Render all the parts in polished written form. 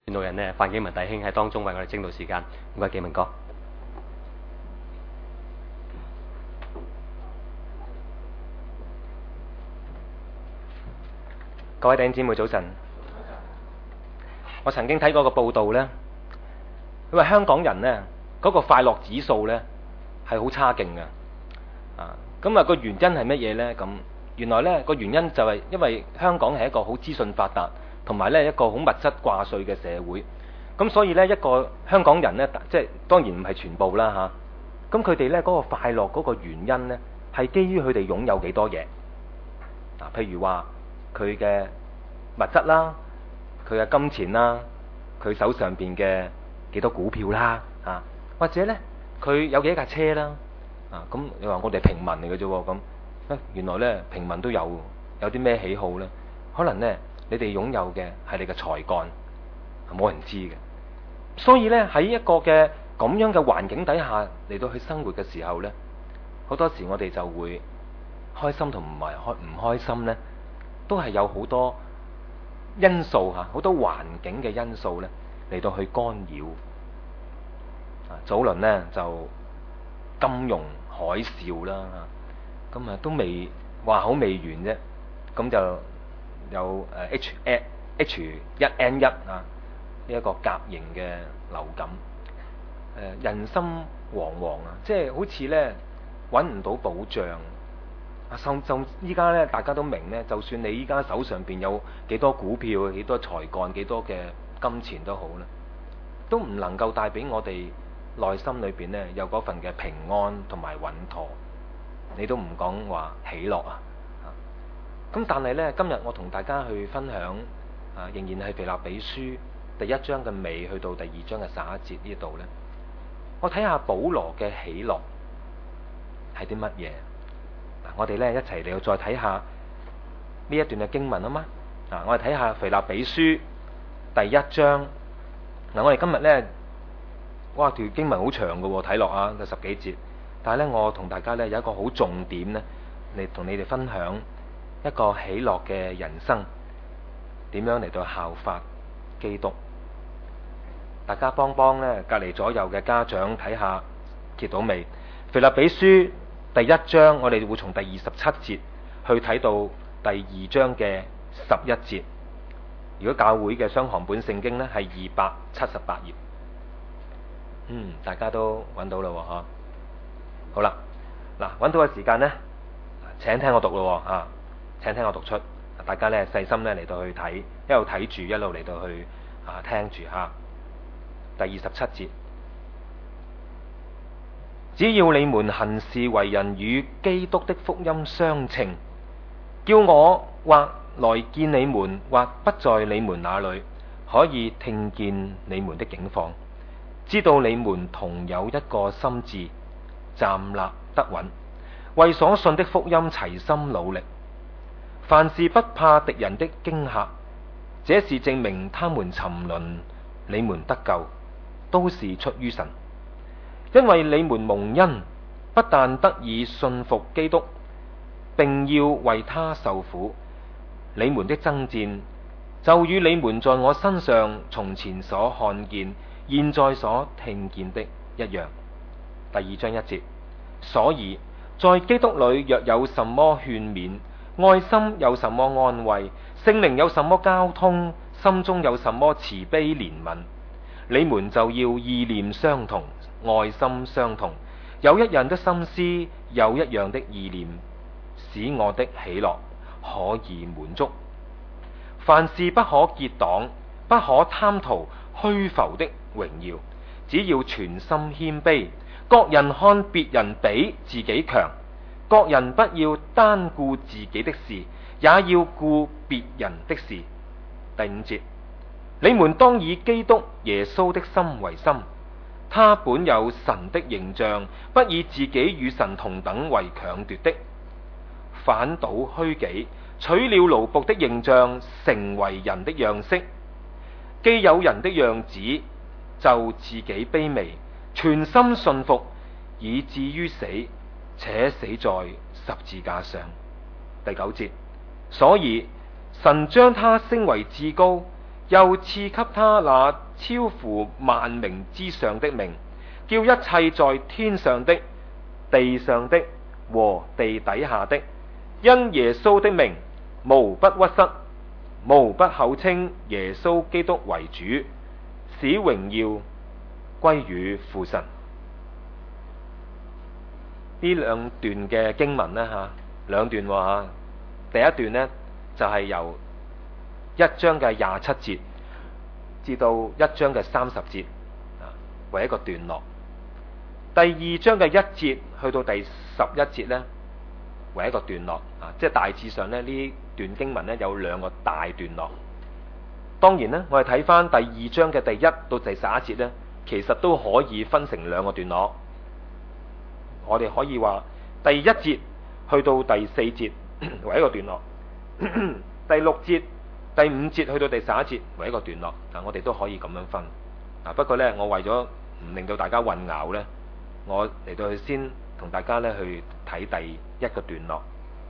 傳道人呢，范景文弟兄喺當中為我哋證道時間，唔該，紀文哥。各位弟兄姊妹早晨。我曾經睇過個報道呢，因為香港人呢嗰個快樂指數呢係好差勁嘅。咁啊個原因係乜嘢呢？咁原來呢個原因就係因為香港係一個好資訊發達，同埋呢一個好物質掛帥嘅社會。咁所以呢，一個香港人呢，即係當然唔係全部啦嚇。咁佢哋呢嗰個快樂嗰個原因呢，係基於佢哋擁有幾多嘢。譬如話佢嘅物質啦，佢嘅金錢啦，佢手上邊嘅幾多股票啦，或者呢，佢有幾架車啦。咁你話我哋平民嚟嘅啫喎，咁原來呢，平民都有啲咩喜好呢？可能呢，你哋擁有嘅係你嘅才幹，冇人知嘅。所以呢，喺一個嘅咁樣嘅環境底下嚟到去生活嘅時候呢，好多時我哋就會開心同埋唔開心呢，都係有好多因素嚇，好多環境嘅因素呢嚟到去干擾。早輪呢，就金融海嘯啦，咁都未話好未完啫，咁就有H1N1呢一個甲型嘅流感，人心惶惶啊，即係好似呢揾唔到保障。就依家呢，大家都明呢，就算你依家手上邊有幾多股票、幾多才幹、幾多嘅金錢都好啦，都唔能夠帶俾我哋內心裏邊呢有嗰份嘅平安同埋穩妥。你都唔講話喜樂啊！咁但係呢，今日我同大家去分享仍然係腓立比書第1章嘅尾去到第2章嘅11節呢度呢，我睇下保羅嘅喜樂係啲乜嘢。我哋呢一齊嚟再睇下呢一段嘅經文啊嘛。我哋睇下腓立比書第1章。我哋今日呢，哇條經文好長嘅喎，睇落啊有10幾節。但係呢，我同大家呢有一個好重點呢，嚟同你哋分享一個喜樂嘅人生點樣嚟到效法基督。大家幫呢隔離左右嘅家長睇下揭到未？腓立比書第1章，我哋會從第27節去睇到第2章嘅11節。如果教會嘅雙行本聖經呢，係278頁。大家都揾到啦喎。好啦，揾到嘅時間呢，請聽我讀咯喎。請聽我讀出，大家呢細心呢嚟到去睇，一路睇住，一路嚟到去聽住嚇。第27節。只要你們行事為人與基督的福音相稱，叫我或來見你們，或不在你們那裏，可以聽見你們的境況，知道你們同有一個心志，站立得穩，為所信的福音齊心努力，凡事不怕敵人的驚嚇，這是證明他們沉淪，你們得救，都是出於神。因為你們蒙恩，不但得以信服基督，並要為他受苦，你們的爭戰就與你們在我身上從前所看見、現在所聽見的一樣。第2章1節。所以在基督裏若有什麼勸勉，愛心有什麼安慰，聖靈有什麼交通，心中有什麼慈悲憐憫，你們就要意念相同，愛心相同，有一樣的心思，有一樣的意念，使我的喜樂可以滿足。凡事不可結黨，不可貪圖虛浮的榮耀，只要全心謙卑，各人看別人比自己強，各人不要單顧自己的事，也要顧別人的事。第5節。你們當以基督耶穌的心為心，他本有神的形象，不以自己與神同等為強奪的，反倒虛己，取了奴僕的形象，成為人的樣式。既有人的樣子，就自己卑微，全心信服，以至於死，且死在十字架上。第9節。所以神將他升為至高， 又賜給他那超乎萬名之上的名，叫一切在天上的、地上的和地底下的，因耶穌的名，無不屈膝，無不口稱耶穌基督為主，使榮耀歸於父神。呢兩段嘅經文呢，兩段喎，第一段呢，就係由1章嘅27節至到1章嘅30節為一個段落，第2章嘅1節去到第11節呢，為一個段落即係大致上呢，呢段經文呢有兩個大段落。當然呢，我哋睇翻第2章嘅第1到第11節呢，其實都可以分成兩個段落。我哋可以話第1節去到第4節為一個段落，第6節、第5節去到第11節為一個段落。我哋都可以咁樣分。不過呢，我為咗唔令到大家混淆呢，我嚟到去先同大家呢去睇第一個段落。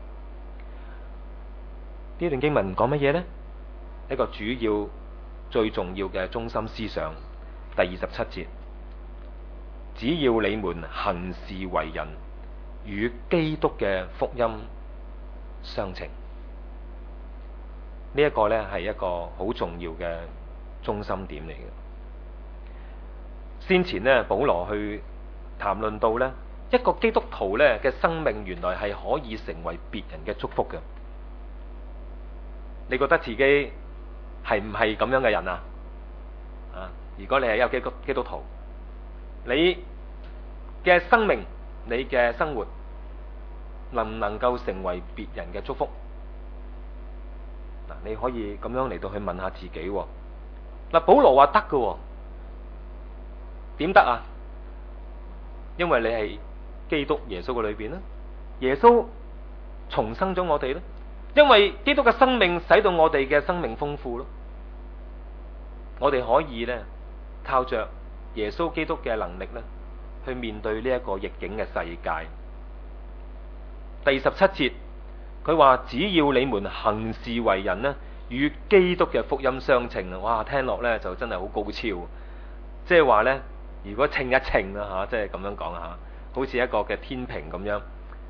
呢段經文講乜嘢呢？一個主要最重要嘅中心思想，第27節。只要你們行事為人與基督嘅福音相稱，呢一個呢係一個好重要嘅中心點嚟嘅。先前呢，保羅去談論到呢一個基督徒呢嘅生命原來係可以成為別人嘅祝福嘅。你覺得自己係唔係咁樣嘅人啊？如果你係一個基督徒，你嘅生命、你嘅生活能唔能夠成為別人嘅祝福？你可以咁樣嚟到去問下自己。保羅話得㗎，點得啊？因為你係基督耶穌嘅裏邊啦，耶穌重生咗我哋啦，因為基督嘅生命使到我哋嘅生命豐富咯。我哋可以呢，靠着耶穌基督嘅能力呢，去面對呢一個逆境嘅世界。第17節佢話，只要你們行事為人呢，與基督嘅福音相稱啊！哇，聽落呢就真係好高超。即係話呢，如果稱一稱啦即係咁樣講吓，好似一個嘅天平咁樣，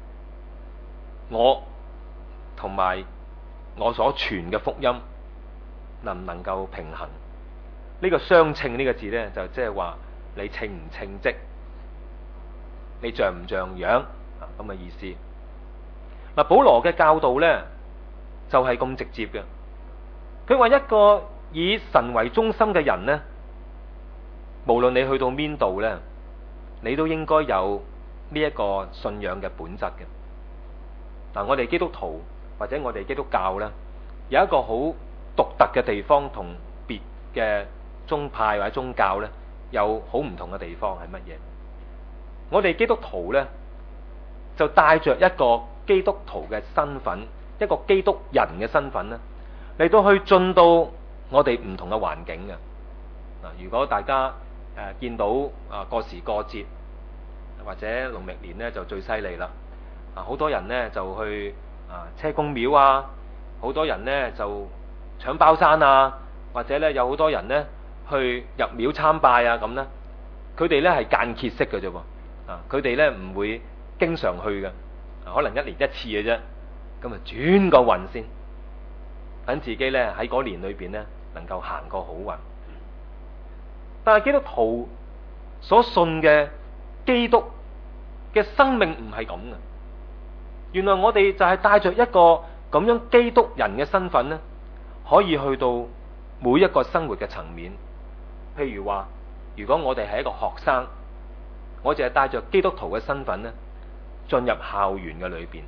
我同埋我所傳嘅福音能唔能夠平衡？呢個相稱呢個字呢，就即係話你稱唔稱職，你像唔像樣咁嘅意思。保羅嘅教導呢，就係咁直接嘅。佢話一個以神為中心嘅人呢，無論你去到邊度呢，你都應該有呢一個信仰嘅本質嘅。我哋基督徒或者我哋基督教呢，有一個好獨特嘅地方，同別嘅宗派或者宗教呢，有好唔同嘅地方係乜嘢？我哋基督徒呢，就帶着一個基督徒嘅身份，一個基督人嘅身份呢，嚟到去進到我哋唔同嘅環境嘅。如果大家見到過時過節或者農曆年呢，就最犀利啦。好多人呢就去車公廟啊，好多人呢就搶包山啊，或者呢有好多人呢去入廟參拜啊咁呢。佢哋呢係間歇式嘅啫喎，佢哋呢唔會經常去嘅，可能1年1次嘅啫。咁轉個運先，等自己呢喺嗰年裏邊呢能夠行個好運。但係基督徒所信嘅基督嘅生命唔係咁嘅。原來我哋就係帶着一個咁樣基督人嘅身份呢，可以去到每一個生活嘅層面。譬如話，如果我哋係一個學生，我就係帶着基督徒嘅身份呢，進入校園嘅裏邊。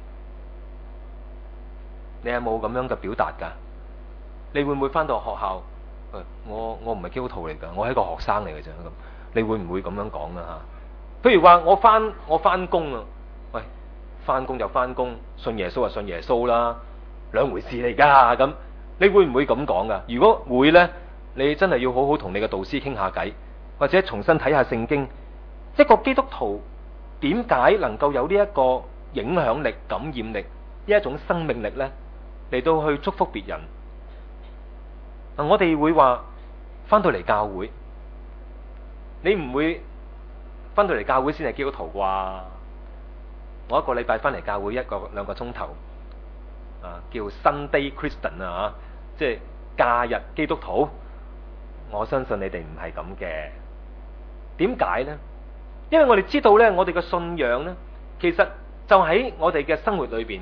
你有冇咁樣嘅表達噶？你會唔會翻到學校？我唔係基督徒嚟噶，我係一個學生嚟嘅啫。咁你會唔會咁樣講啊？吓，譬如話我翻工啊，喂，翻工就翻工，信耶穌就信耶穌啦，兩回事嚟噶。咁你會唔會咁講噶？如果會呢，你真係要好好同你嘅導師傾下偈，或者重新睇下聖經。一個基督徒點解能夠有呢一個影響力、感染力，呢一種生命力呢，嚟到去祝福別人？ 我哋會話翻到嚟教會，你唔會翻到嚟教會先係基督徒啩？我一個禮拜翻嚟教會兩個鐘頭，叫 Sunday Christian 啊，即係假日基督徒。我相信你哋唔係咁嘅。點解呢？因為我哋知道呢，我哋嘅信仰呢，其實就喺我哋嘅生活裏邊。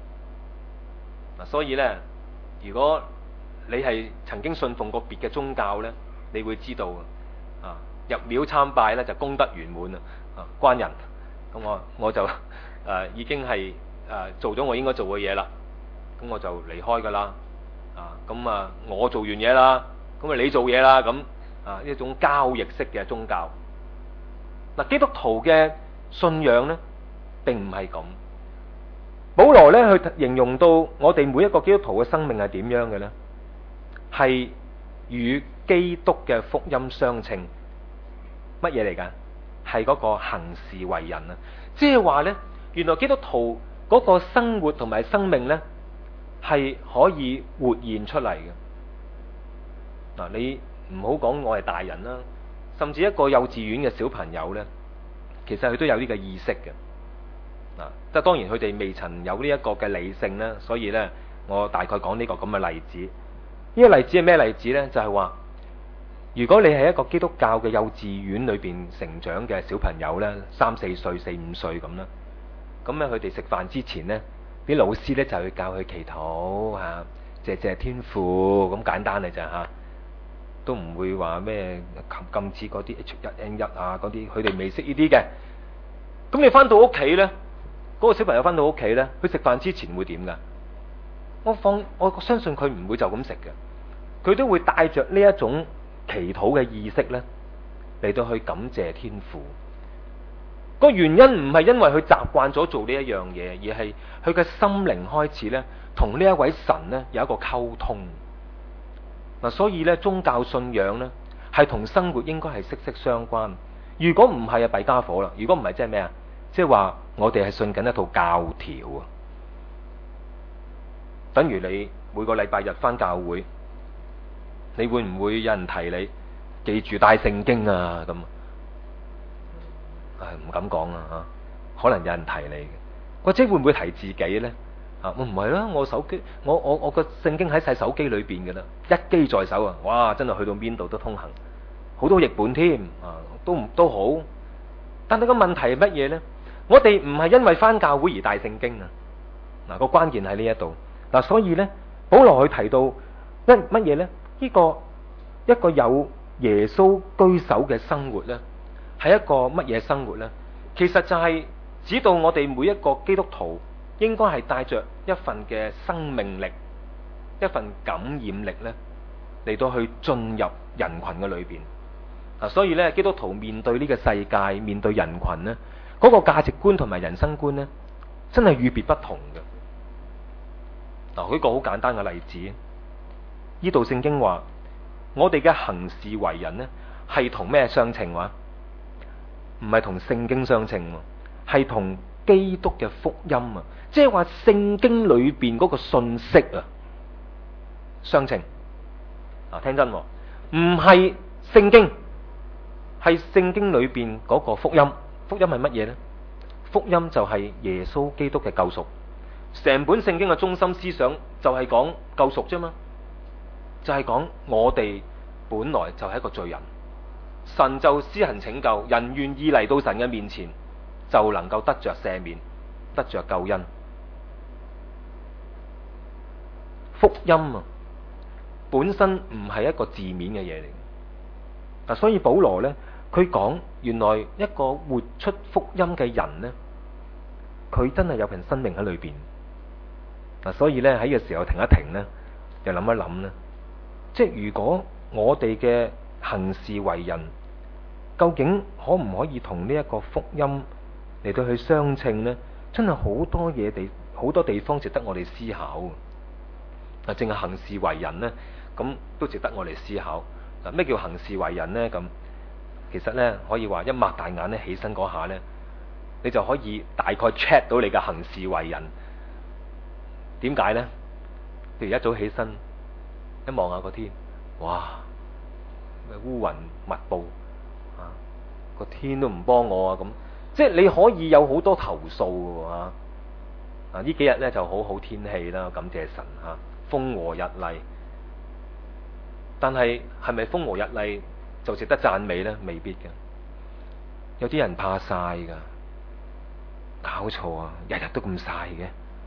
所以呢，如果你係曾經信奉過別嘅宗教呢，你會知道入廟參拜呢就功德圓滿關人。咁我就已經係做咗我應該做嘅嘢啦，咁我就離開噶啦。咁我做完嘢啦，咁你做嘢啦，咁一種交易式嘅宗教。基督徒嘅信仰呢並唔係咁。保羅呢去形容到我哋每一個基督徒嘅生命係點樣嘅呢？係與基督嘅福音相稱。乜嘢嚟㗎？係嗰個行事為人啊！即係話呢，原來基督徒嗰個生活同埋生命呢係可以活現出嚟嘅。你唔好講我係大人啦，甚至一個幼稚園嘅小朋友呢，其實佢都有呢個意識嘅。即係當然佢哋未曾有呢一個嘅理性啦，所以呢，我大概講呢個咁嘅例子。呢個例子係咩例子呢？就係話，如果你係一個基督教嘅幼稚園裏邊成長嘅小朋友呢，3、4歲、4、5歲咁啦，咁咧佢哋食飯之前呢，啲老師呢就去教佢祈禱謝謝天父，咁簡單嘅咋嚇，都唔會話咩禁止嗰啲 H1N1 嗰啲，佢哋未識呢啲嘅。咁你翻到屋企呢，嗰個小朋友翻到屋企呢，佢食飯之前會點㗎？我相信佢唔會就咁食嘅，佢都會帶着呢一種祈禱嘅意識呢嚟到去感謝天父。個原因唔係因為佢習慣咗做呢一樣嘢，而係佢嘅心靈開始呢同呢一位神呢有一個溝通。所以呢，宗教信仰呢係同生活應該係息息相關。如果唔係弊家伙啦。如果唔係即係咩啊？即係話我哋係信緊一套教條啊。等於你每個禮拜日返教會，你會唔會有人提你記住帶聖經啊？咁唔敢講啊，可能有人提你嘅，或者會唔會提自己呢？我唔係啦，我手機我個聖經喺晒手機裏邊嘅啦，一機在手啊！哇，真係去到邊度都通行，好多譯本添都好。但係個問題係乜嘢呢？我哋唔係因為返教會而帶聖經啊！個關鍵喺呢一度。所以呢，保羅去提到乜嘢呢？呢個一個有耶穌居首嘅生活呢，係一個乜嘢生活呢？其實就係指到我哋每一個基督徒應該係帶着一份嘅生命力、一份感染力呢，嚟到去進入人群嘅裏邊。所以呢，基督徒面對呢個世界、面對人群呢，嗰個價值觀同埋人生觀呢，真係與別不同嘅。舉個好簡單嘅例子，呢度聖經話，我哋嘅行事為人呢，係同咩相稱話？唔係同聖經相稱，係同基督嘅福音啊！即係話聖經裏邊嗰個信息啊，相稱。聽真，唔係聖經，係聖經裏邊嗰個福音。福音係乜嘢呢？福音就係耶穌基督嘅救贖。成本聖經嘅中心思想就係講救贖啫嘛，就係講我哋本來就係一個罪人，神就施行拯救，人願意嚟到神嘅面前，就能夠得着赦免，得着救恩。福音本身唔係一個字面嘅嘢嚟，所以保羅呢，佢講原來一個活出福音嘅人呢，佢真係有份生命喺裏邊。所以咧喺呢個時候停一停呢，又諗一諗呢，即係如果我哋嘅行事為人，究竟可唔可以同呢一個福音嚟到去相稱呢？真係好多地方值得我哋思考。淨係行事為人呢，咁都值得我哋思考。咩叫行事為人呢？咁其實呢，可以話一擘大眼咧起身嗰下呢，你就可以大概 check 到你嘅行事為人。點解呢？譬如一早起身，一望下個天， 哇，烏雲密布啊，個天都唔幫我啊咁，即係你可以有好多投訴嘅喎。呢幾日咧就好好天氣啦，感謝神嚇，風和日麗。但係咪風和日麗就值得讚美呢？未必嘅。有啲人怕曬㗎，搞錯啊！日日都咁曬嘅，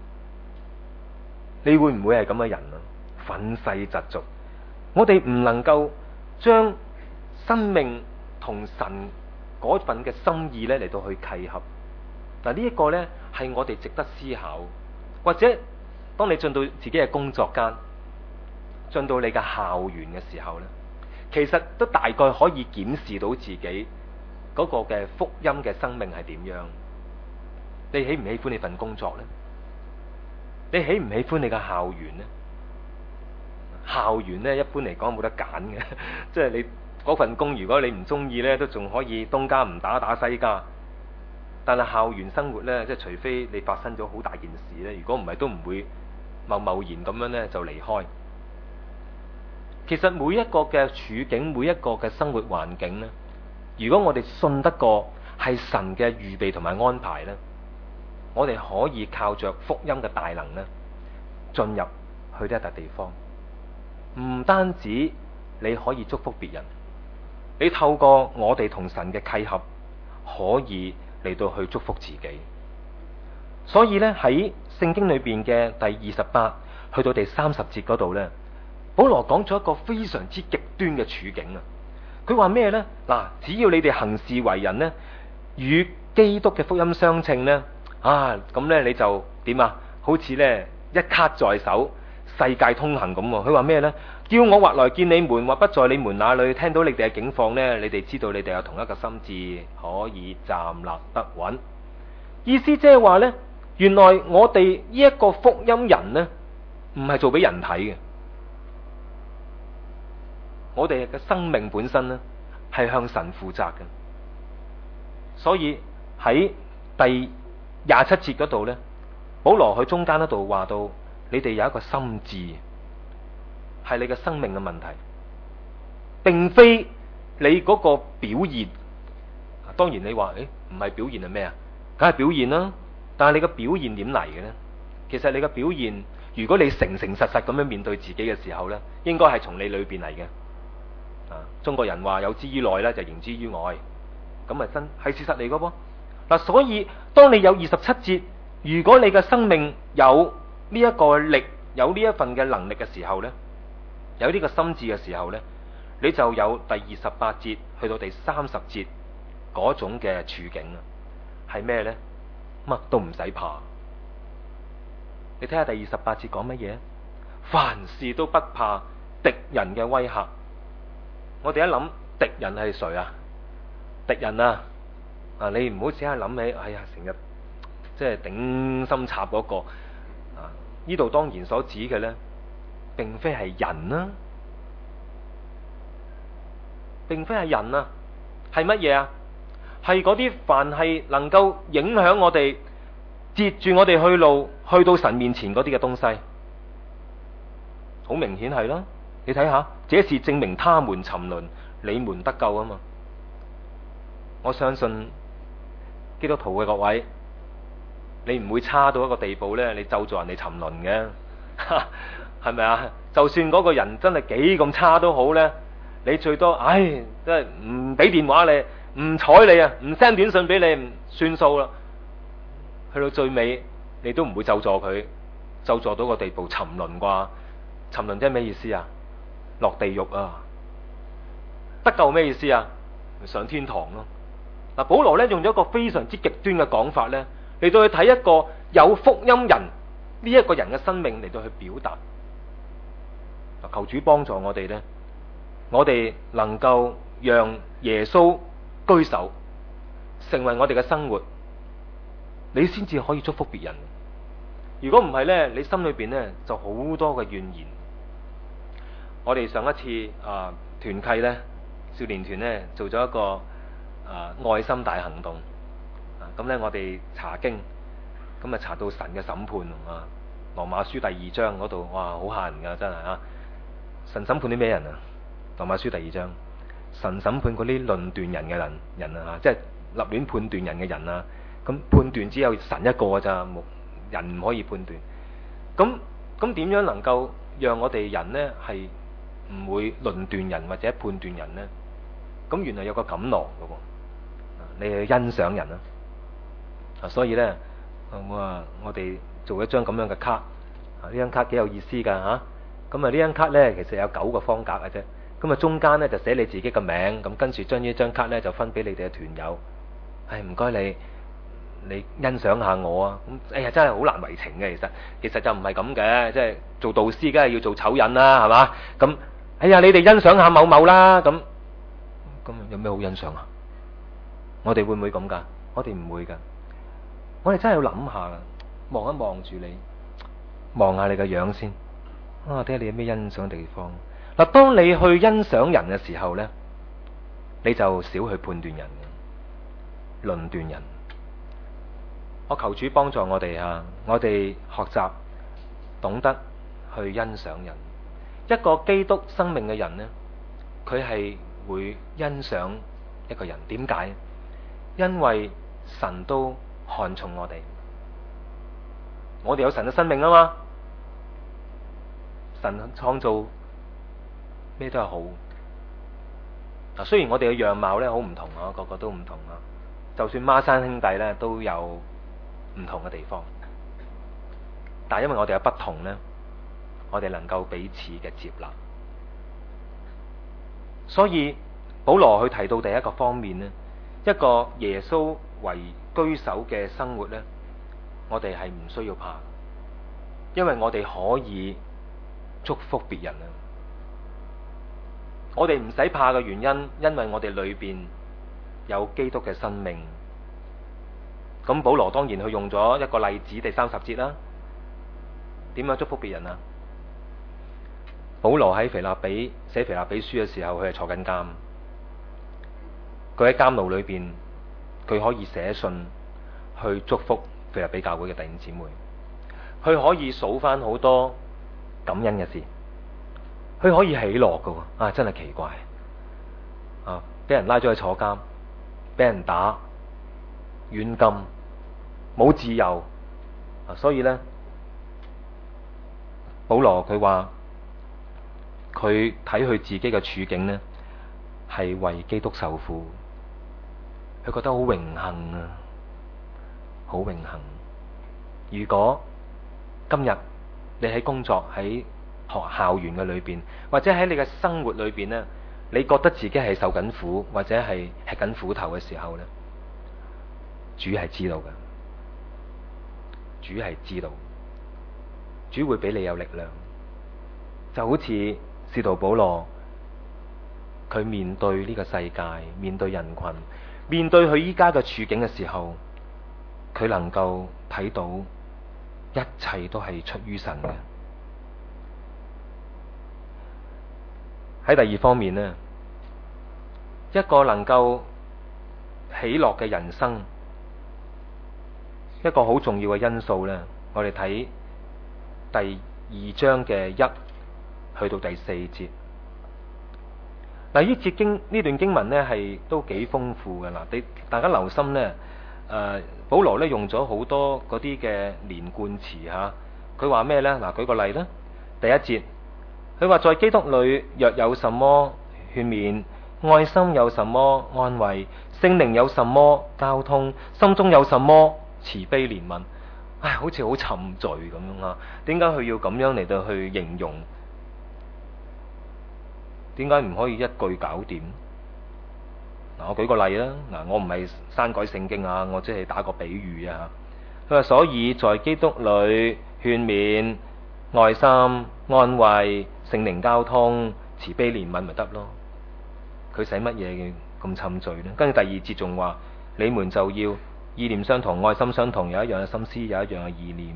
你會唔會係咁嘅人啊？憤世嫉俗，我哋唔能夠將生命同神嗰份嘅心意咧嚟到去契合。嗱，呢一個呢係我哋值得思考，或者當你進到自己嘅工作間，進到你嘅校園嘅時候呢，其實都大概可以檢視到自己嗰個嘅福音嘅生命係點樣。你喜唔喜歡你份工作呢？你喜唔喜歡你嘅校園呢？校園呢，一般嚟講冇得揀嘅，即係你嗰份工，如果你唔中意呢，都仲可以東家唔打打西家。但係校園生活呢，即係除非你發生咗好大件事呢，如果唔係都唔會貿貿然咁樣呢就離開。其實每一個嘅處境，每一個嘅生活環境呢，如果我哋信得過係神嘅預備同埋安排呢，我哋可以靠着福音嘅大能呢，進入去呢一笪地方。唔單止你可以祝福別人，你透過我哋同神嘅契合，可以嚟到去祝福自己。所以呢，喺聖經裏邊嘅第28去到第30節嗰度呢，保羅講咗一個非常之極端嘅處境啊！佢話咩呢？嗱，只要你哋行事為人呢，與基督嘅福音相稱呢，咁呢你就點啊？好似呢一卡在手，世界通行咁。佢話咩呢？叫我或來見你們，或不在你們那裏，聽到你哋嘅境況呢，你哋知道你哋有同一個心志，可以站立得穩。意思即係話呢，原來我哋呢一個福音人呢，唔係做俾人睇嘅。我哋嘅生命本身呢，係向神負責嘅。所以喺第27節嗰度呢，保羅喺中間嗰度話到，你哋有一個心志，係你嘅生命嘅問題，並非你嗰個表現。當然你話唔係表現係咩啊？梗係表現啦。但係你嘅表現點嚟嘅呢？其實你嘅表現，如果你誠誠實實咁樣面對自己嘅時候呢，應該係從你裏邊嚟嘅。中國人話有之於內咧，就形之於外，咁咪真係事實嚟嘅噃。嗱，所以當你有27節，如果你嘅生命有呢一個力，有呢一份嘅能力嘅時候呢，有呢個心志嘅時候呢，你就有第28節去到第30節嗰種嘅處境啊。係咩呢？乜都唔使怕。你睇下第28節講乜嘢？凡事都不怕敵人嘅威嚇。我哋一諗敵人係誰啊？敵人啊！你唔好只係諗起，哎呀，成日即係頂心插嗰個啊！呢度當然所指嘅呢，並非係人啊，並非係人啊，係乜嘢啊？係嗰啲凡係能夠影響我哋、截住我哋去路、去到神面前嗰啲嘅東西，好明顯係啦。你睇下，這是證明他們沉淪，你們得救啊嘛！我相信基督徒嘅各位，你唔會差到一個地步呢，你咒詛人哋沉淪嘅，係咪啊？就算嗰個人真係幾咁差都好呢，你最多真係唔俾電話你，唔睬你啊，唔 send 短信俾你，唔算數啦。去到最尾，你都唔會咒詛佢，咒詛到個地步沉淪啩？沉淪即係咩意思啊？落地獄啊！得救咩意思啊？上天堂咯。嗱，保羅咧用咗一個非常之極端嘅講法咧，嚟到去睇一個有福音人呢一個人嘅生命嚟到去表達。求主幫助我哋咧，我哋能夠讓耶穌居首，成為我哋嘅生活，你先至可以祝福別人。如果唔係咧，你心裏邊咧就好多嘅怨言。我哋上一次團契咧，少年團咧做咗一個愛心大行動，咁咧我哋查經，咁啊查到神嘅審判啊，羅馬書第2章嗰度，哇，好嚇人噶真係啊！神審判啲咩人啊？ 羅馬書第2章，神審判嗰啲論斷人嘅人啊，即係立亂判斷人嘅人啊。咁判斷只有神一個咋，冇人唔可以判斷。咁點樣能夠讓我哋人呢係唔會論斷人或者判斷人呢？咁原來有個錦囊嘅喎，你去欣賞人啊。所以呢，我哋做一張咁樣嘅卡，呢張卡幾有意思㗎嚇。咁呢張卡呢，其實有9個方格嘅啫。咁中間呢，就寫你自己嘅名，咁跟住將呢張卡呢，就分俾你哋嘅團友。唔該你欣賞下我啊。咁真係好難為情嘅，其實就唔係咁嘅，即係做導師梗係要做醜人啦，係嘛？咁你哋欣賞下某某啦。咁有咩好欣賞啊？我哋會唔會咁㗎？我哋唔會㗎。我哋真係要諗下，望一望住你，望下你個樣先。睇下你有咩欣賞地方。嗱，當你去欣賞人嘅時候呢，你就少去判斷人、論斷人。我求主幫助我哋啊！我哋學習懂得去欣賞人。一個基督生命嘅人呢，佢係會欣賞一個人。點解？因為神都看重我哋。我哋有神嘅生命啊嘛。神創造咩都係好。嗱，雖然我哋嘅樣貌咧好唔同啊，個個都唔同啊。就算孖生兄弟咧都有唔同嘅地方，但係因為我哋有不同呢，我哋能夠彼此嘅接納。所以保羅去提到第一個方面呢，一個耶穌為居首嘅生活呢，我哋係唔需要怕，因為我哋可以祝福別人啊！我哋唔使怕嘅原因，因為我哋裏邊有基督嘅生命。咁保羅當然佢用咗一個例子，第30節啦。點樣祝福別人啊？保羅喺寫腓立比書嘅時候，佢係坐緊監。佢喺監牢裏邊，佢可以寫信去祝福腓立比教會嘅弟兄姊妹。佢可以數翻好多感恩嘅事，佢可以喜樂㗎喎。真係奇怪啊！俾人拉咗去坐監，俾人打，軟禁，冇自由所以呢，保羅佢話佢睇佢自己嘅處境呢，係為基督受苦，佢覺得好榮幸啊，好榮幸。如果今日你喺工作喺校園嘅裏邊，或者喺你嘅生活裏邊呢，你覺得自己係受緊苦，或者係吃緊苦頭嘅時候呢，主係知道嘅，主係知道，主會俾你有力量。就好似使徒保羅，佢面對呢個世界，面對人群，面對佢依家嘅處境嘅時候，佢能夠睇到一切都係出於神嘅。喺第二方面呢，一個能夠喜樂嘅人生，一個好重要嘅因素呢，我哋睇第2章嘅1去到第4節。嗱，呢段經文呢係都幾豐富嘅。嗱，大家留心呢，保羅呢用咗好多嗰啲嘅連貫詞吓。佢話咩呢？嗱，舉個例啦，第1節，佢話在基督裏若有什麼勸勉，愛心有什麼安慰，聖靈有什麼交通，心中有什麼慈悲憐憫。好似好沉醉咁樣啊！點解佢要咁樣嚟到去形容？點解唔可以一句搞掂？嗱，我舉個例啦。嗱，我唔係刪改聖經啊，我即係打個比喻啊。佢話所以在基督裏勸勉、愛心、安慰、聖靈交通、慈悲憐憫咪得咯？佢使乜嘢咁沉醉呢？跟住第2節仲話，你們就要意念相同、愛心相同，有一樣嘅心思，有一樣嘅意念。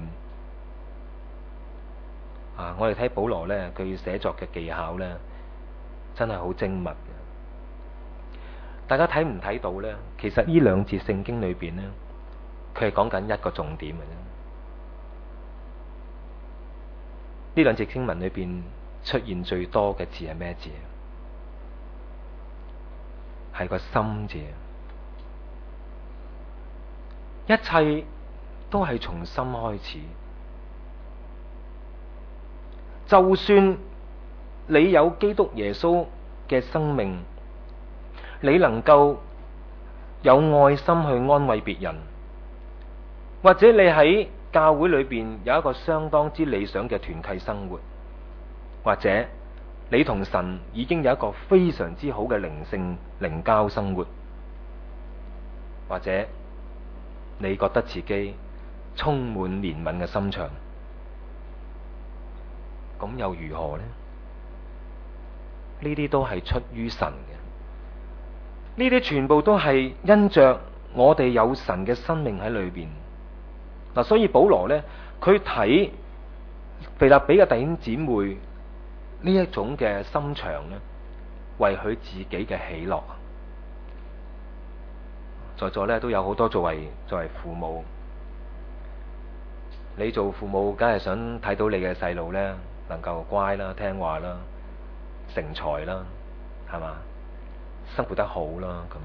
我哋睇保羅呢，佢寫作嘅技巧呢，真係好精密嘅。大家睇唔睇到呢？其實呢2節聖經裏邊呢，佢係講緊一個重點嘅啫。呢2節經文裏邊出現最多嘅字係咩字？ 係個心字，一切都係從心開始。就算你有基督耶穌嘅生命，你能夠有愛心去安慰別人，或者你喺教會裏邊有一個相當之理想嘅團契生活，或者你同神已經有一個非常之好嘅靈性靈交生活，或者你覺得自己充滿憐憫嘅心腸，咁又如何呢？呢啲都係出於神嘅，呢啲全部都係因着我哋有神嘅生命喺裏邊。嗱，所以保羅呢，佢睇腓立比嘅弟兄姊妹呢一種嘅心腸呢，為佢自己嘅喜樂。在座呢都有好多作為父母，你做父母梗係想睇到你嘅細路呢能夠乖啦、聽話啦、成才啦，係嘛？生活得好啦咁。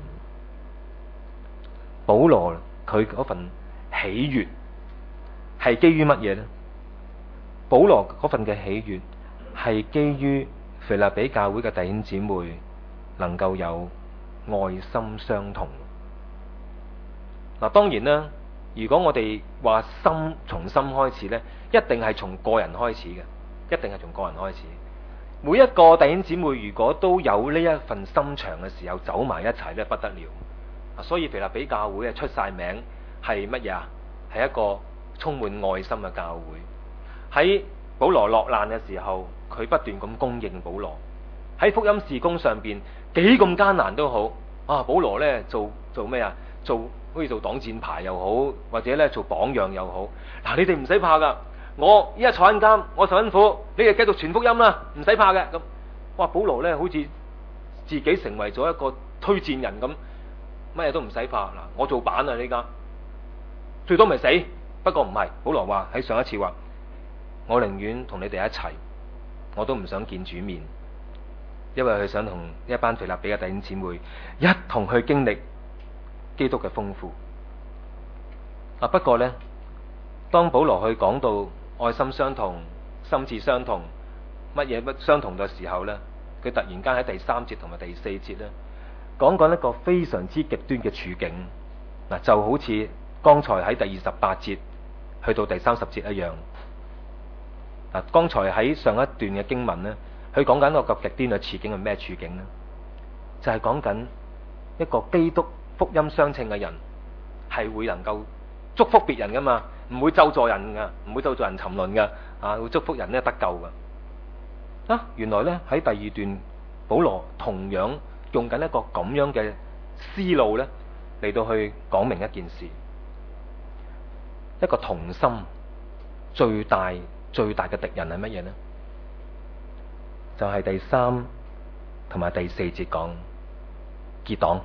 保羅佢嗰份喜悅係基於乜嘢呢？保羅嗰份嘅喜悅係基於腓立比教會嘅弟兄姊妹能夠有愛心相同。嗱，當然啦，如果我哋話心從心開始呢，一定係從個人開始嘅，一定係從個人開始。每一個弟兄姊妹如果都有呢一份心腸嘅時候，走埋一齊呢，不得了。所以腓立比教會出晒名係乜嘢啊？係一個充滿愛心嘅教會。喺保羅落難嘅時候，佢不斷咁供應保羅。喺福音事工上邊幾咁艱難都好，保羅呢做咩啊？好似做擋箭牌又好，或者呢做榜樣又好。嗱，你哋唔使怕噶，我依家坐緊監，我受辛苦，你哋繼續傳福音啦，唔使怕嘅。咁，哇！保羅呢好似自己成為咗一個推薦人咁，乜嘢都唔使怕。嗱，我做板啊，呢家最多咪死。不過唔係，保羅話喺上一次話，我寧願同你哋一齊，我都唔想見主面，因為佢想同一班腓立比嘅弟兄姊妹一同去經歷基督嘅豐富。不過呢，當保羅去講到愛心相同、心志相同、乜嘢相同嘅時候呢，佢突然間喺第3節同埋第4節呢，講一個非常之極端嘅處境。嗱，就好似剛才喺第28節去到第30節一樣。嗱，剛才喺上一段嘅經文呢，佢講緊一個極端嘅處境係咩處境呢？就係講緊一個基督福音相稱嘅人係會能夠祝福別人噶嘛，唔會咒詛人噶，唔會咒詛人沉淪噶，會祝福人呢得救噶。原來呢，喺第2段，保羅同樣用緊一個咁樣嘅思路呢嚟到去講明一件事，一個同心最大嘅敵人係乜嘢呢？就係第3同埋第4節講結黨。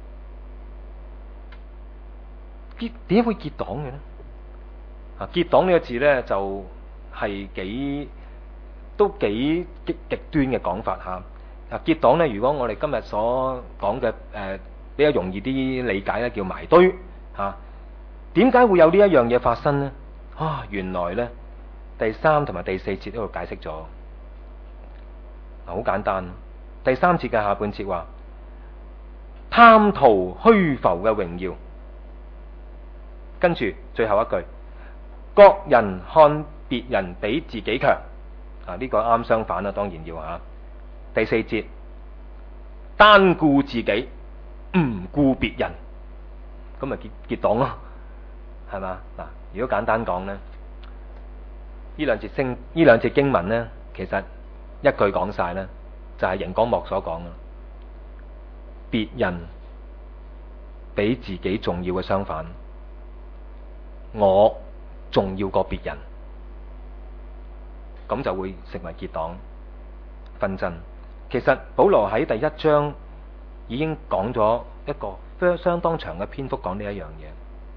點解會結黨嘅呢？結黨呢個字呢，就係都幾極端嘅講法吓。結黨呢，如果我哋今日所講嘅比較容易啲理解呢，叫埋堆吓。點解會有呢一樣嘢發生呢？原來呢，第3同埋第4節都度解釋咗。好簡單，第3節嘅下半節話貪圖虛浮嘅榮耀。跟住最後一句，各人看別人比自己強。呢個啱相反啦，當然要吓。第4節，單顧自己，唔顧別人，咁咪結黨咯，係嘛？嗱，如果簡單講呢，呢兩節經文呢，其實一句講晒呢，就係熒光幕所講嘅，別人比自己重要嘅相反。我重要過別人，咁就會成為結黨紛爭。其實保羅喺第1章已經講咗一個相當長嘅篇幅講呢一樣嘢。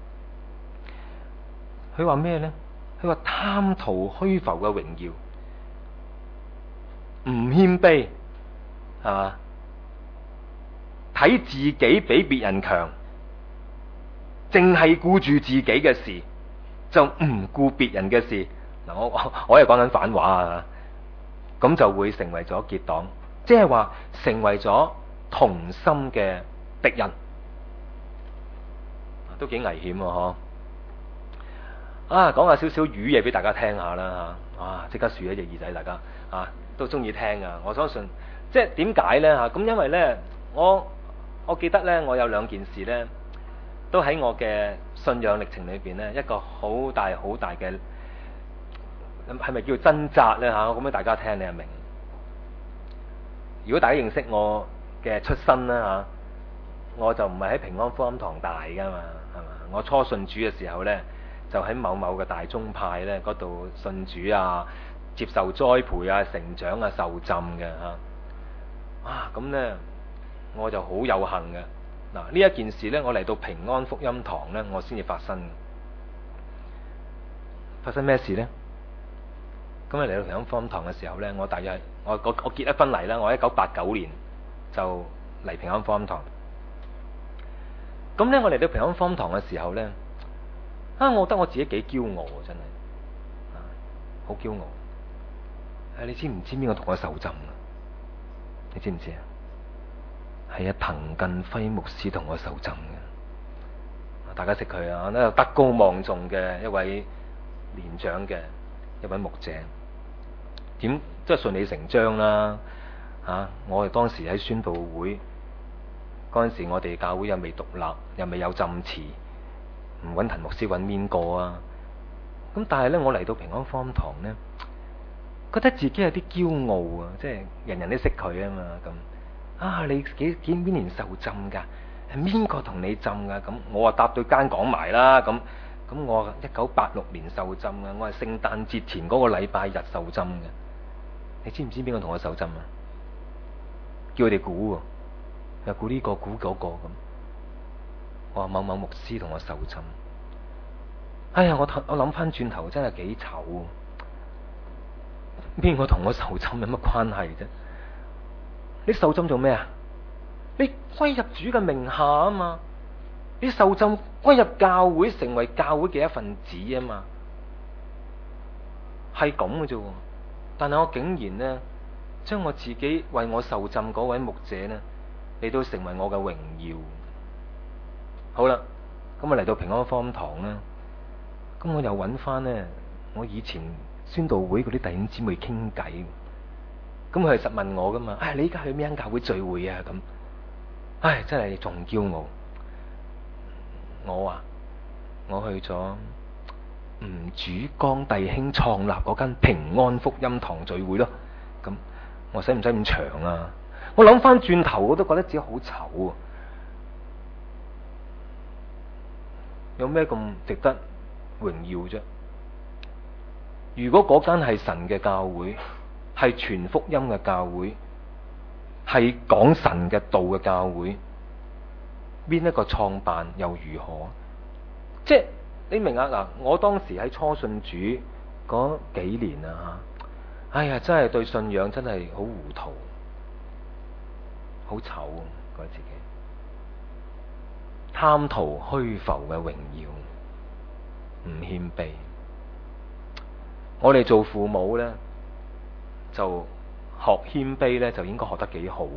佢話咩呢？佢話貪圖虛浮嘅榮耀，唔謙卑，係嘛？睇睇自己比別人強，淨係顧住自己嘅事，就唔顧別人嘅事。嗱，我係講緊反話啊，咁就會成為咗結黨，即係話成為咗同心嘅敵人，都幾危險喎！嗬，講下少少語嘢俾大家聽下啦嚇，即刻豎一隻耳仔，大家都中意聽啊！我相信即係點解呢嚇？咁因為呢，我記得呢，我有兩件事呢，都喺我嘅信仰歷程裏邊呢，一個好大好大嘅，係咪叫掙扎呢嚇？我講俾大家聽，你就明。如果大家認識我嘅出身啦嚇，我就唔係喺平安福音堂大噶嘛，係嘛？我初信主嘅時候呢，就喺某某嘅大宗派呢嗰度信主啊，接受栽培啊、成長啊、受浸嘅嚇。咁呢，我就好有幸嘅。嗱，呢一件事呢，我嚟到平安福音堂呢，我先至發生。發生咩事呢？咁啊嚟到平安福音堂嘅時候呢，我大約我結咗婚嚟啦，我1989年就嚟平安福音堂。咁呢，我嚟到平安福音堂嘅時候呢，我覺得我自己幾驕傲真係，好驕傲。你知唔知邊個同我受浸啊？你知唔知啊？係滕近輝牧師同我受浸嘅。大家識佢啊？呢德高望重嘅一位年長嘅一位牧者，點即係順理成章啦。我哋當時喺宣道會嗰陣時，我哋教會又未獨立，又未有浸池，唔揾滕牧師揾邊個啊？咁但係呢，我嚟到平安福音堂呢，覺得自己有啲驕傲啊，即係人人都識佢啊嘛咁。你幾年受浸㗎？係邊個同你浸㗎？咁我答對間講埋啦。咁我1986年受浸嘅，我係聖誕節前嗰個禮拜日受浸嘅。你知唔知邊個同我受浸啊？叫佢哋估喎，又估呢個估嗰個咁。我話某某牧師同我受浸。我諗翻轉頭真係幾醜。邊個同我受浸有乜關係啫？你受浸做咩啊？你歸入主嘅名下啊嘛！你受浸歸入教會，成為教會嘅一份子啊嘛！係咁嘅啫。但係我竟然呢，將我自己為我受浸嗰位牧者呢，嚟到成為我嘅榮耀。好啦，咁我嚟到平安福音堂啦，咁我又揾翻呢，我以前宣道會嗰啲弟兄姊妹傾偈。咁佢係實問我噶嘛？你依家去邊間教會聚會啊？咁，真係仲驕傲。我去咗吳主光弟兄創立嗰間平安福音堂聚會咯。咁我使唔使咁長啊？我諗翻轉頭，我都覺得自己好醜啊！有咩咁值得榮耀啫？如果嗰間係神嘅教會，係傳福音嘅教會，係講神嘅道嘅教會，邊一個創辦又如何？即係你明啊？嗱，我當時喺初信主嗰幾年啊，真係對信仰真係好糊塗，好醜啊！覺得自己貪圖虛浮嘅榮耀，唔謙卑。我哋做父母呢，就學謙卑呢，就應該學得幾好。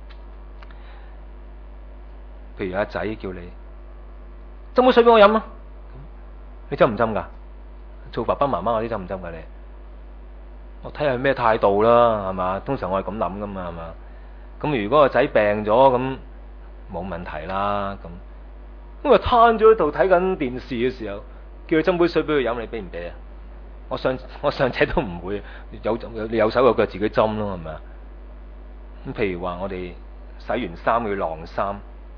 譬如阿仔叫你斟杯水俾我飲啊，你斟唔斟噶？做爸爸媽媽嗰啲斟唔斟噶你？我睇下咩態度啦，係嘛？通常我係咁諗噶嘛，係嘛？咁如果個仔病咗，咁冇問題啦。咁啊攤咗喺度睇緊電視嘅時候，叫佢斟杯水俾佢飲，你俾唔俾啊？我上車都唔會，你有手有腳自己斟咯，係咪啊？咁譬如話我哋洗完衫要晾衫，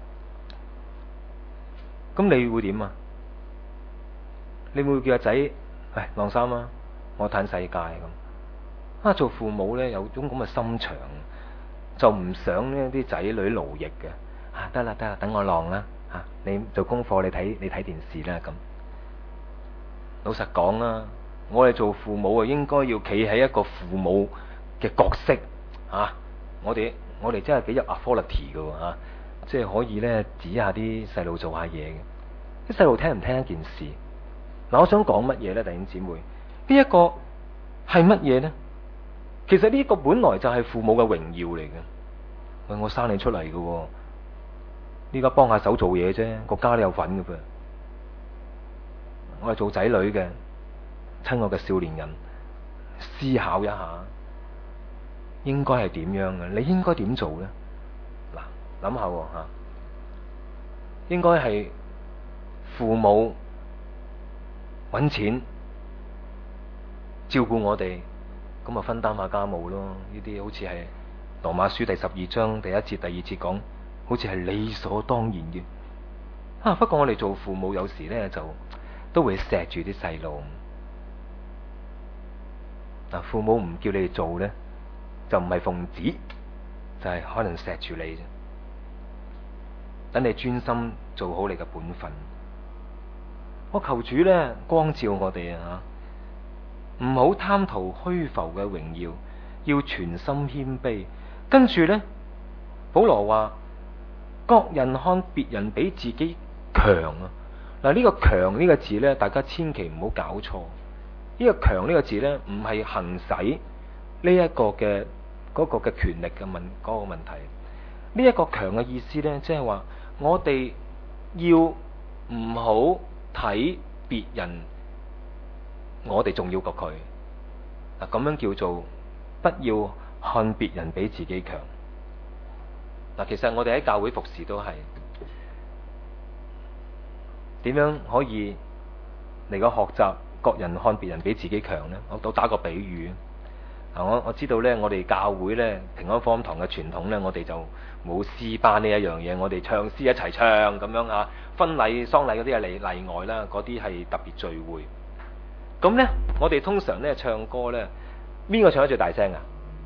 咁你會點啊？你會叫阿仔晾衫啊？我睇世界咁。做父母呢，有種咁嘅心腸，就唔想呢啲仔女勞役嘅。得啦，等我晾啦。你做功課，你睇電視啦咁。老實講啦，我哋做父母啊，應該要企喺一個父母嘅角色。我哋真係幾有 authority 嘅喎。 即係可以咧指下啲細路做下嘢嘅。啲細路聽唔聽一件事？嗱，我想講乜嘢咧，弟兄姊妹？呢一個係乜嘢咧？其實呢個本來就係父母嘅榮耀嚟嘅。喂，我生你出嚟嘅，呢家幫下手做嘢啫，個家都有份嘅噃。我係做仔女嘅，親愛嘅少年人，思考一下，應該係點樣嘅？你應該點做咧？嗱，諗下吓，應該係父母搵錢照顧我哋，咁啊分擔下家務咯。呢啲好似係羅馬書第12章第1節、第2節講，好似係理所當然嘅。不過我哋做父母有時咧就都會錫住啲細路。嗱，父母唔叫你哋做咧，就唔係奉旨，就係可能錫住你啫。等你專心做好你嘅本分。我求主咧光照我哋啊，唔好貪圖虛浮嘅榮耀，要全心謙卑。跟住咧，保羅話：各人看別人比自己強啊！嗱，呢個強呢個字咧，大家千祈唔好搞錯。呢個強呢個字咧，唔係行使呢一個嘅嗰個嘅權力嘅嗰個問題。呢一個強嘅意思咧，即係話我哋要唔好睇別人，我哋仲要過佢。嗱，咁樣叫做不要看別人比自己強。嗱，其實我哋喺教會服侍都係點樣可以嚟個學習？各人看別人比自己強呢？我都打個比喻。我知道呢，我哋教會呢，平安福音堂嘅傳統呢，我哋就冇詩班呢一樣嘢，我哋唱詩一齊唱咁樣啊。婚禮、喪禮嗰啲係例外啦，嗰啲係特別聚會。咁呢，我哋通常呢唱歌呢，邊個唱得最大聲啊？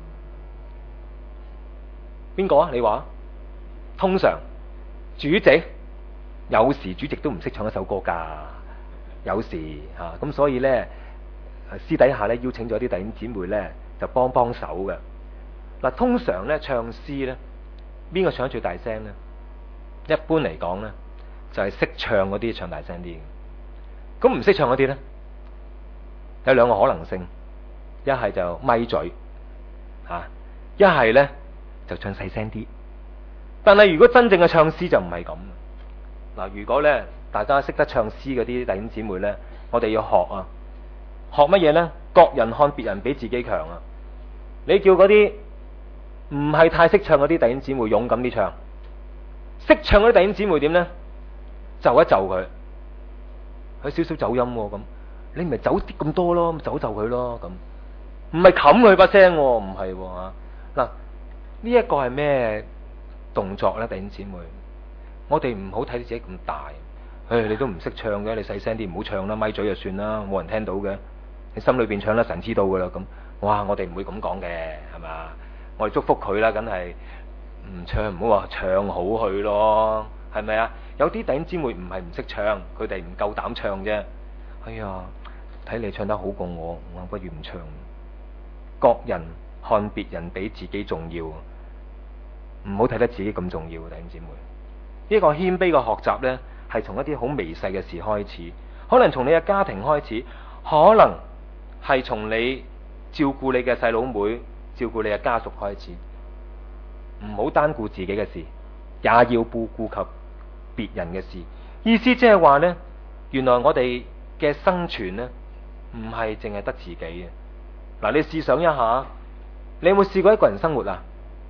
邊個啊？你話？通常主席，有時主席都唔識唱一首歌㗎。有時咁所以咧，私底下咧邀請咗啲弟兄姊妹咧就幫手嘅。嗱，通常咧唱詩咧，邊個唱得最大聲咧？一般嚟講咧，就係識唱嗰啲唱大聲啲。咁唔識唱嗰啲咧，有兩個可能性，一係就咪嘴，一係咧就唱細聲啲。但係如果真正嘅唱詩就唔係咁。嗱，如果咧大家識得唱詩嗰啲弟兄姊妹咧，我哋要學啊！學乜嘢咧？各人看別人比自己強啊！你叫嗰啲唔係太識唱嗰啲弟兄姊妹勇敢啲唱，識唱嗰啲弟兄姊妹點咧？就一就佢，佢少少走音咁，你咪走啲咁多咯，走就佢咯咁，唔係冚佢把聲，唔係吓。嗱，呢一個係咩動作咧？弟兄姊妹，我哋唔好睇自己咁大。你都唔識唱嘅，你細聲啲，唔好唱啦，咪嘴就算啦，冇人聽到嘅。你心裏邊唱啦，神知道噶啦咁。哇，我哋唔會咁講嘅，係嘛？我哋祝福佢啦，梗係唔唱，唔好話唱好佢咯，係咪啊？有啲弟兄姊妹唔係唔識唱，佢哋唔夠膽唱啫。哎呀，睇你唱得好過我不如唔唱。各人看別人比自己重要，唔好睇得自己咁重要，弟兄姊妹。呢個謙卑嘅學習呢，係從一啲好微細嘅事開始，可能從你嘅家庭開始，可能係從你照顧你嘅細佬妹、照顧你嘅家屬開始。唔好單顧自己嘅事，也要顧及別人嘅事。意思即係話呢，原來我哋嘅生存呢，唔係淨係得自己嘅。嗱，你試想一下，你有冇試過一個人生活啊？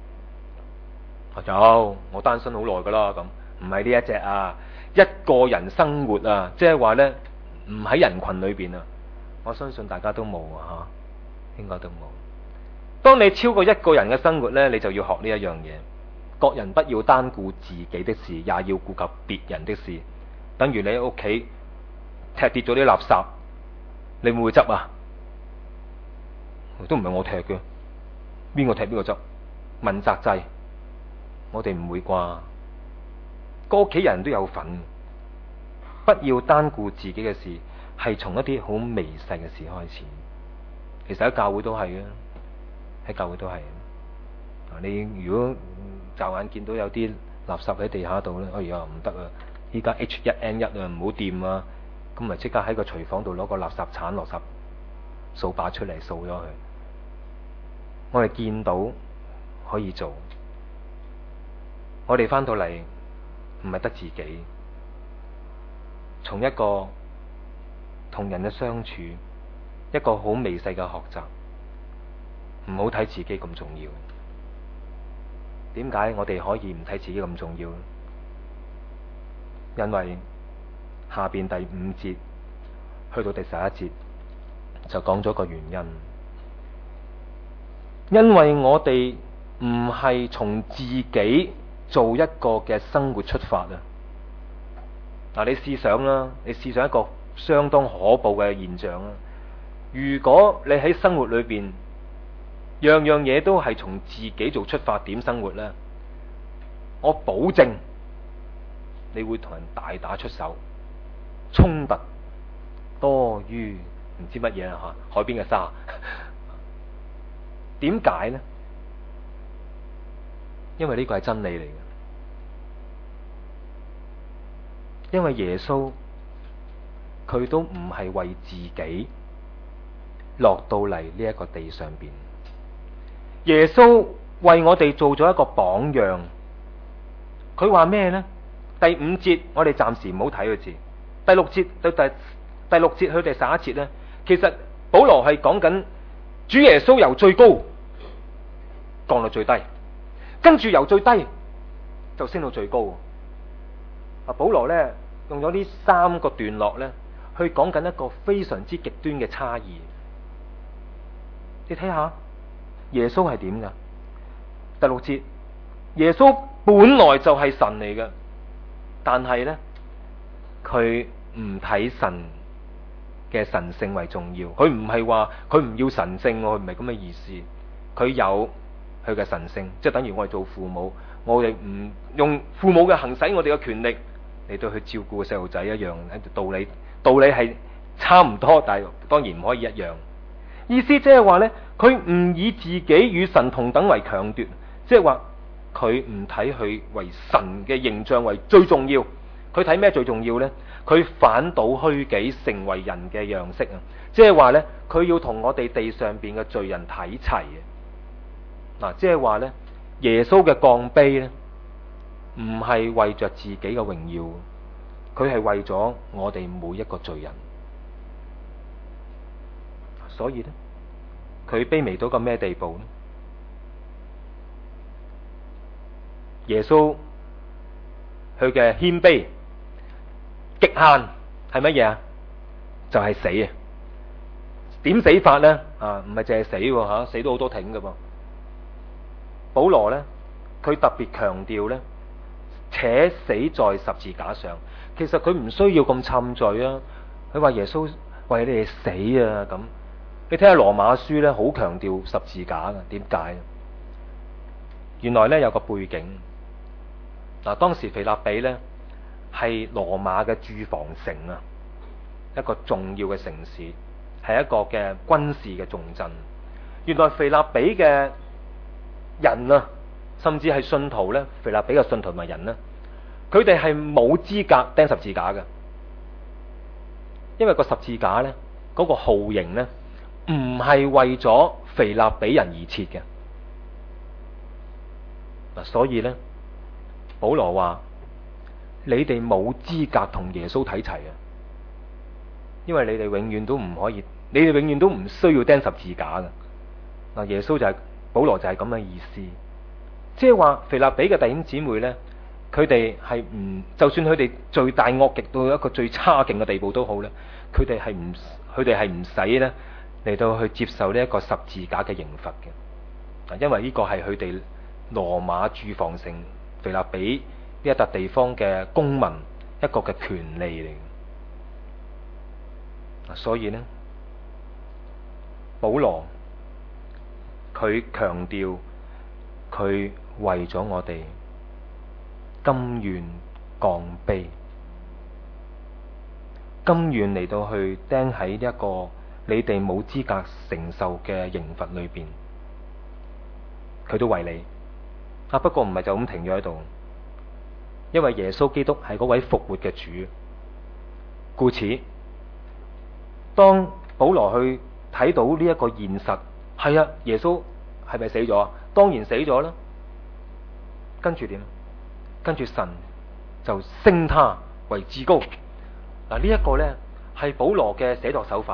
有，我單身好耐噶啦，咁唔係呢一隻啊。一個人生活啊，即係話呢，唔喺人群裏邊啊，我相信大家都冇啊，應該都冇。當你超過一個人嘅生活呢，你就要學呢一樣嘢。各人不要單顧自己的事，也要顧及別人的事。等於你喺屋企踢跌咗啲垃圾，你會唔會執啊？都唔係我踢嘅，邊個踢邊個執？問責制，我哋唔會啩？個屋企人都有份，不要單顧自己嘅事，係從一啲好微細嘅事開始。其實喺教會都係啊，喺教會都係。你如果驟眼見到有啲垃圾喺地下度呢，哎呀唔得啊！依家 H1N1 啊，唔好掂啊！咁咪即刻喺個廚房度攞個垃圾鏟、垃圾掃把出嚟掃咗佢。我哋見到可以做，我哋翻到嚟唔係得自己，從一個同人嘅相處，一個好微細嘅學習，唔好睇自己咁重要。點解我哋可以唔睇自己咁重要呢？因為下邊第5節去到第11節就講咗個原因，因為我哋唔係從自己做一個嘅生活出發啊！嗱，你試想啦，你試想一個相當可怖嘅現象啊！如果你喺生活裏邊樣樣嘢都係從自己做出發點生活呢，我保證你會同人大打出手，衝突多於唔知乜嘢啦吓，海邊嘅沙。點解呢？因為呢個係真理嚟嘅。因為耶穌佢都唔係為自己落到嚟呢一個地上邊，耶穌為我哋做咗一個榜樣。佢話咩呢？第5節我哋暫時唔好睇個字，第6節到第6節去第11節呢，其實保羅係講緊主耶穌由最高降到最低，跟住由最低就升到最高。保羅呢用咗呢3個段落呢去講緊一個非常之極端嘅差異。你睇下耶穌係點噶？第6節，耶穌本來就係神嚟嘅，但係呢，佢唔睇神嘅神性為重要。佢唔係話佢唔要神性，佢唔係咁嘅意思。佢有佢嘅神性，即係等於我哋做父母，我哋唔用父母嘅行使我哋嘅權力嚟到去照顧個細路仔一樣，道理係差唔多，但係當然唔可以一樣。意思即係話呢，佢唔以自己與神同等為強奪，即係話佢唔睇佢為神嘅形象為最重要。佢睇咩最重要呢？佢反倒虛己，成為人嘅樣式啊！即係話呢，佢要同我哋地上邊嘅罪人睇齊啊！即係話呢，耶穌嘅降卑呢，唔係為着自己嘅榮耀，佢係為咗我哋每一個罪人。所以呢，佢卑微到個咩地步呢？耶穌佢嘅謙卑極限係乜嘢啊？就係死啊！點死法呢？唔係淨係死喎，死到好多挺㗎噃。保羅呢，佢特別強調呢，且死在十字架上。其實佢唔需要咁侵罪啊。佢話耶穌為你哋死啊咁。你睇下羅馬書呢，好強調十字架㗎。點解？原來呢，有個背景。當時腓立比呢，係羅馬嘅駐防城啊，一個重要嘅城市，係一個嘅軍事嘅重鎮。原來腓立比嘅人啊，甚至係信徒呢，腓立比嘅信徒同埋人呢，佢哋係冇資格釘十字架嘅，因為個十字架呢，嗰個號刑呢，唔係為咗腓立比人而設嘅。所以呢，保羅話你哋冇資格同耶穌睇齊啊，因為你哋永遠都唔可以，你哋永遠都唔需要釘十字架嘅。耶穌就係保羅就係咁嘅意思，即係話腓立比嘅弟兄姊妹呢，佢哋係唔，就算佢哋罪大惡極到一個最差勁嘅地步都好呢，佢哋係唔使呢嚟到去接受呢一個十字架嘅刑罰嘅。因為呢個係佢哋羅馬駐防城腓立比呢一笪地方嘅公民一個嘅權利嚟。所以呢，保羅佢強調佢為咗我哋甘願降卑，甘願嚟到去釘喺一個你哋冇資格承受嘅刑罰裏邊，佢都為你。不過唔係就咁停咗喺度。 因為耶穌基督係嗰位復活嘅主。故此，當保羅去睇到呢一個現實，係啊，耶穌係咪死咗啊？當然死咗啦。跟住點？跟住神就升他為至高。嗱，呢一個呢係保羅嘅寫作手法。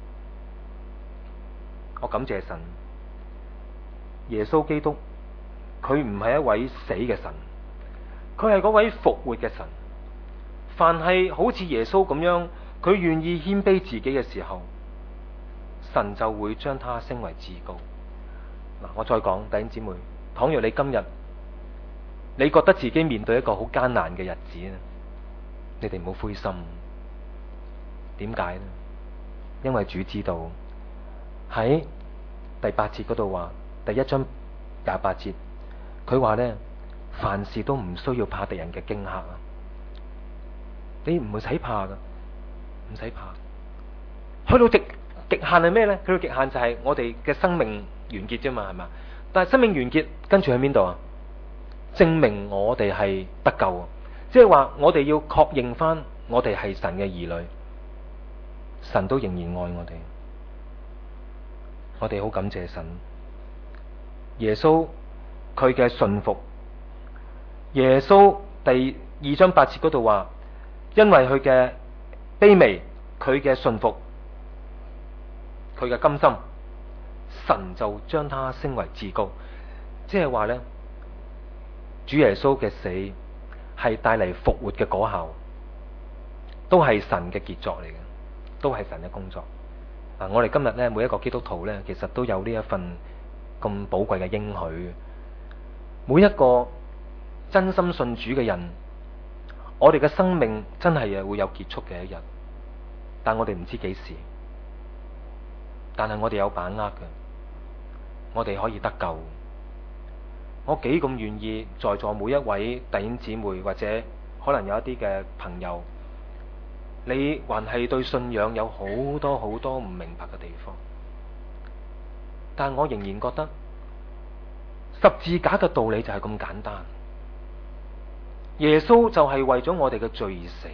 我感謝神，耶穌基督佢唔係一位死嘅神，佢係嗰位復活嘅神。凡係好似耶穌咁樣，佢願意謙卑自己嘅時候，神就會將他升為至高。嗱，我再講，弟兄姊妹，倘若你今日你覺得自己面對一個好艱難嘅日子，你哋唔好灰心。點解呢？因為主知道喺第8節嗰度話，第1章28節，佢話呢，凡事都唔需要怕敵人嘅驚嚇啊！你唔會使怕噶，唔使怕。去到極限係咩呢？去到極限就係我哋嘅生命完結啫嘛，係嘛？但係生命完結跟住喺邊度啊？證明我哋係得救啊！即係話我哋要確認翻我哋係神嘅兒女，神都仍然愛我哋。我哋好感謝神，耶穌佢嘅信服。耶穌第2章8節嗰度話，因為佢嘅卑微，佢嘅信服，佢嘅甘心，神就將他升為至高。即係話呢，主耶穌嘅死係帶嚟復活嘅果效，都係神嘅傑作嚟嘅，都係神嘅工作。我哋今日呢，每一個基督徒呢，其實都有呢一份咁寶貴嘅應許。每一個真心信主嘅人，我哋嘅生命真係會有結束嘅一日，但我哋唔知幾時。但係我哋有把握嘅，我哋可以得救。我幾咁願意在座每一位弟兄姊妹，或者可能有一啲嘅朋友，你還係對信仰有好多好多唔明白嘅地方，但我仍然覺得十字架嘅道理就係咁簡單。耶穌就係為咗我哋嘅罪而死。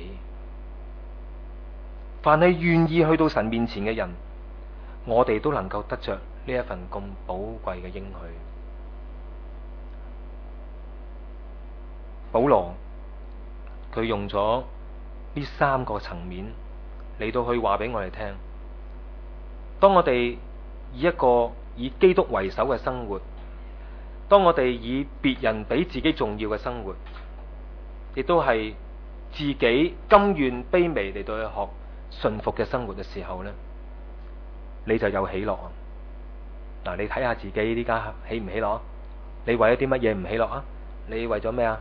凡係願意去到神面前嘅人，我哋都能夠得着呢一份咁寶貴嘅應許。保羅佢用咗呢3個層面嚟到去話俾我哋聽，當我哋以一個以基督為首嘅生活，當我哋以別人比自己重要嘅生活，亦都係自己甘願卑微嚟到去學順服嘅生活嘅時候呢，你就有喜樂。嗱，你睇下自己呢家喜唔喜樂？你為咗啲乜嘢唔喜樂啊？你為咗咩啊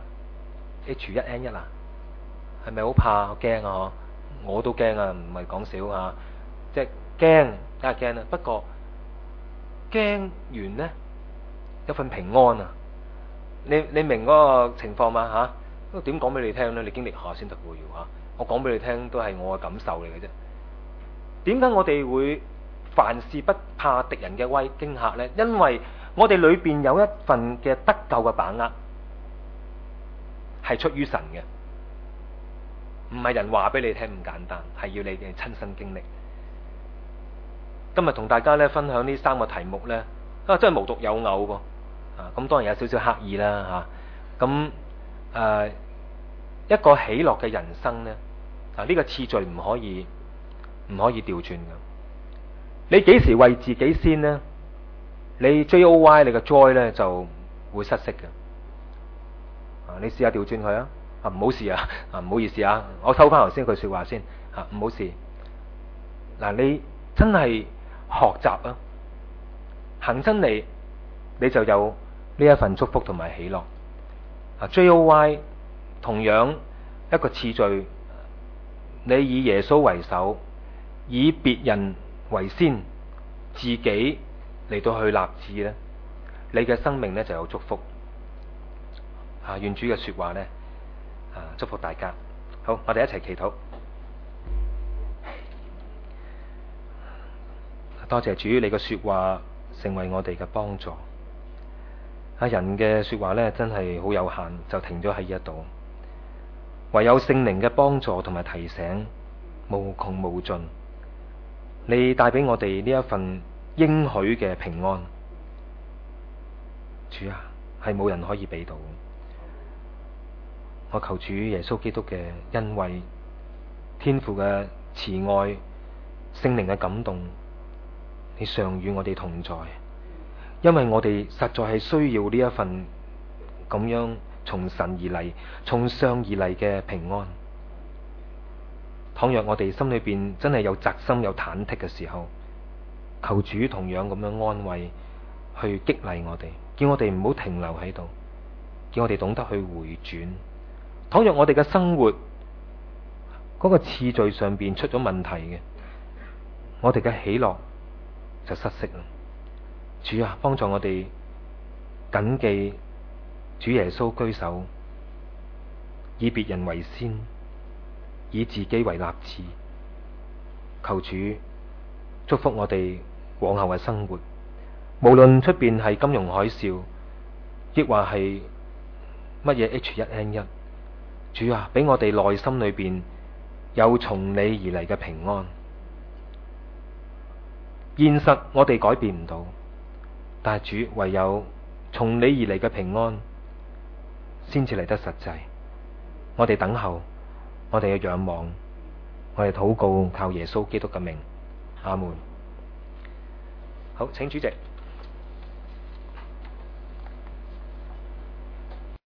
？H1N1啊？係咪好怕驚啊？我都驚啊，唔係講笑啊，即係驚，梗係驚啦。不過驚完呢，有份平安啊！你明嗰個情況嘛？吓，點講俾你聽呢？你經歷下先得喎，要吓。我講俾你聽都係我嘅感受嚟嘅啫。點解我哋會凡事不怕敵人嘅驚嚇呢？因為我哋裏邊有一份嘅得救嘅把握，係出於神嘅，唔係人話俾你聽咁簡單，係要你哋親身經歷。今日同大家咧分享呢3個題目呢，真係無獨有偶噃。咁當然有少少刻意啦吓。咁一個喜樂嘅人生呢，呢個次序唔可以調轉嘅。你幾時為自己先呢？你 JOY 你嘅 joy 呢就會失色嘅。你試下調轉佢啊！唔好試啊！唔好意思啊，我收翻頭先句說話先唔好試。你真係學習啊，行真理，你就有呢一份祝福同埋喜樂。JOY 同樣一個次序，你以耶穌為首，以別人為先，自己嚟到去立志呢，你嘅生命呢就有祝福。願主嘅說話呢，祝福大家。好，我哋一齊祈禱。多謝主，你嘅說話成為我哋嘅幫助。人嘅說話呢，真係好有限，就停咗喺呢一度。 唯有聖靈嘅幫助同埋提醒，無窮無盡。你帶俾我哋呢一份應許嘅平安，主啊，係冇人可以俾到。我求主耶穌基督嘅恩惠、天父嘅慈愛、聖靈嘅感動，你常與我哋同在，因為我哋實在係需要呢一份咁樣從神而嚟、從上而嚟嘅平安。倘若我哋心裏邊真係有扎心、有忐忑嘅時候，求主同樣咁樣安慰，去激勵我哋，叫我哋唔好停留喺度，叫我哋懂得去回轉。倘若我哋嘅生活嗰個次序上邊出咗問題嘅，我哋嘅喜樂就失色啦。主啊，幫助我哋謹記主耶穌居首，以別人為先，以自己為立志。求主祝福我哋往後嘅生活，無論出邊係金融海嘯，亦或係乜嘢 H1N1，主啊，俾我哋內心裏邊有從你而嚟嘅平安。現實我哋改變唔到，但係主，唯有從你而嚟嘅平安先至嚟得實際。我哋等候，我哋嘅仰望，我哋禱告，靠耶穌基督嘅名，阿門。好，請主席。